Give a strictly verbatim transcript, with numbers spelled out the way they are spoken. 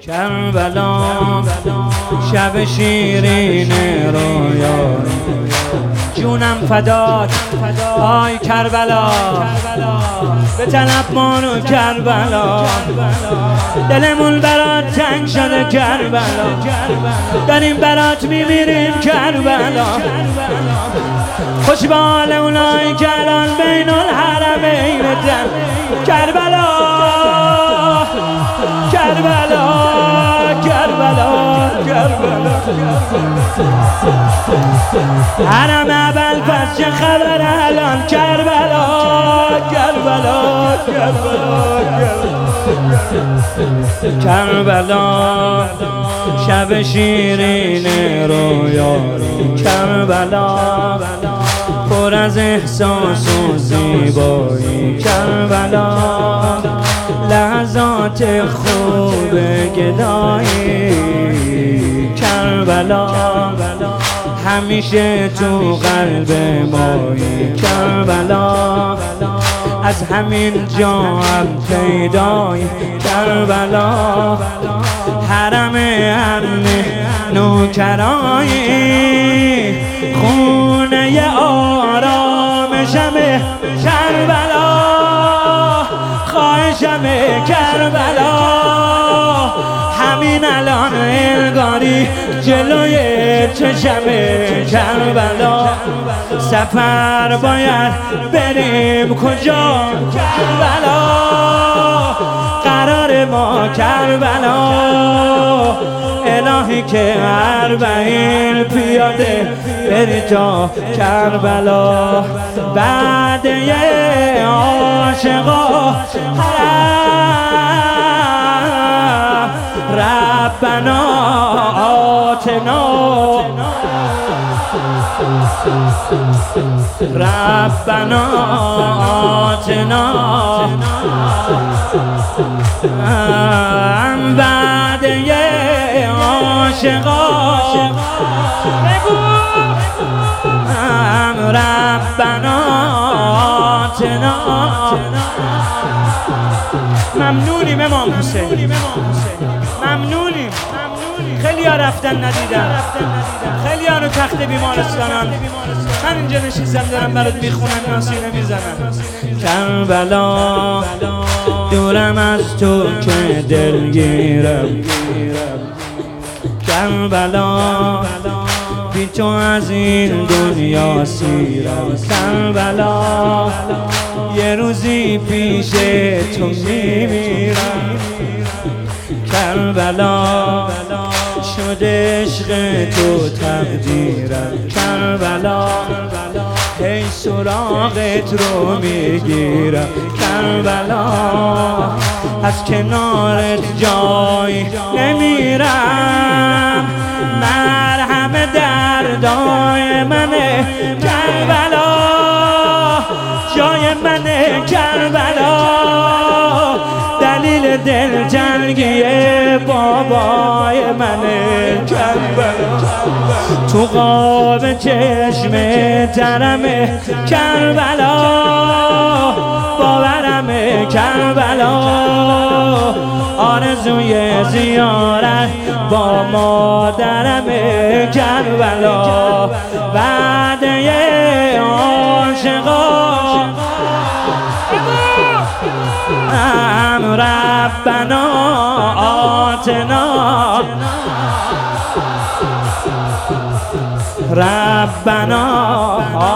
کربلا شب شیرین رویا، جونم فدات آی کربلا، به طلب مانو کربلا، دلمون برات تنگ شده کربلا، داریم برات میمیریم کربلا، خوش به حال اونایی که الان بین الحرمین دن، کربلا کربلا کربلا کربلا. حرم اول پس چه خبر الان کربلا کربلا کربلا کربلا شب شیرین رویا، کربلا پر از احساس و زیبایی، کربلا لحظات خوب گدایی، کربلا همیشه تو قلب مایی، کربلا از همین جا هم پیدایی، کربلا حرم امن نوکرایی، خونه آرامشمه کربلا، خواهشمه کربلا، همین الان انگاری جلوی چشمه کربلا، سفر باید بریم کجا کربلا، قرار ما کربلا، الهی که اربعین پیاده بری تا کربلا، بعد یه عاشقا ربنا آتنا ربنا آتنا، بعد یه عاشقا ربنا آتنا. ممنونیم امام حسین، ممنونیم، خیلی ها رفتن ندیدن، خیلی ها رو تخت بیمارستانن، من اینجا نشیزم دارم برات میخونم ناسینه میزنم، کربلا دورم از تو که دلگیرم، کربلا بی تو از این دنیا سیرم، کربلا یه روزی پیش تو میمیرم، کربلا شده عشق تو تقدیرم، کربلا هی سراغت رو میگیرم، کربلا از کنارت جای نمیرم، مرهم دردای منه کربلا، جای منه کربلا، دلیل دلتنگی بابای منه کربلا، تو قاب چشم ترمه کربلا، باورمه کربلا، آرزوی زیارت با مادرمه کربلا، بعد یه عاشقا ربنا آتنا ربنا